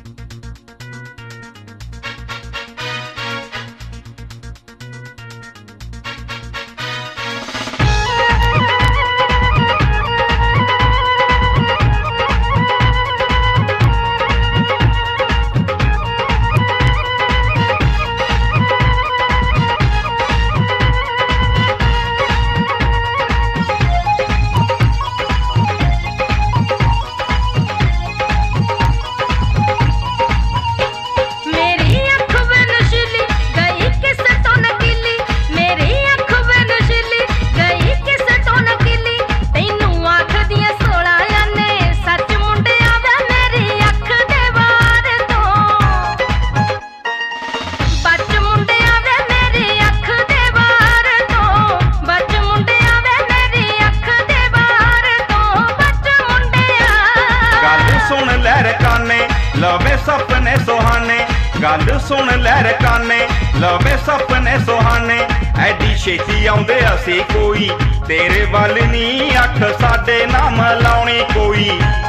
लवे सपने सुहाने, गल सुन लहरकाने, लवे सपने सुहाने। ऐडी छेती आउंदे असी कोई तेरे वल नी, अख साडे नाम लाउणी कोई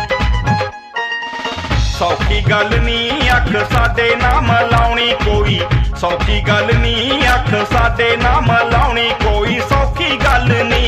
सौखी गल नी, अख साडे नाम लाउणी कोई सौखी गल नी, अख साडे नाम लाउणी कोई सौखी गल नी।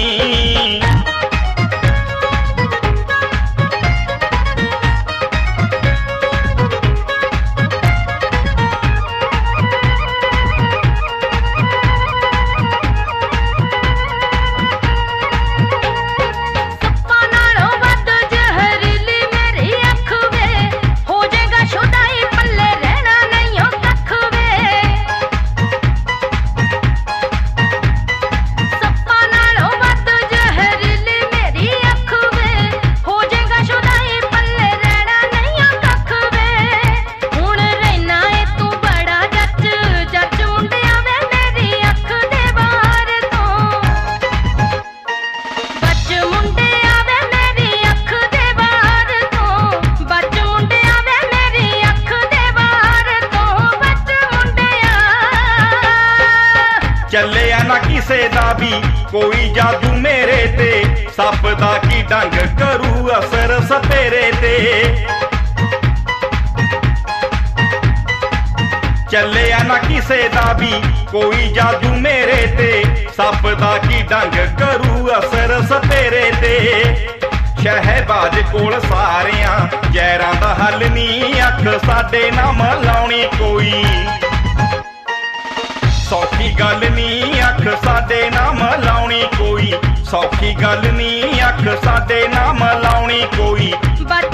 चलिया ना किसे दा भी कोई जादू मेरे ते, सप दा की डंग करू असर सपेरे ते। चलिया ना किसे दा भी कोई जादू मेरे ते, सप दा की डंग करू असर सपेरे ते। शहबाज कोल सारियां जहरां दा हल नी, अख साडे नाम लाउणी कोई सौखी गल नी, अख साडे नाम लाउणी कोई सौखी गल नी, अख साडे नाम लाउणी कोई।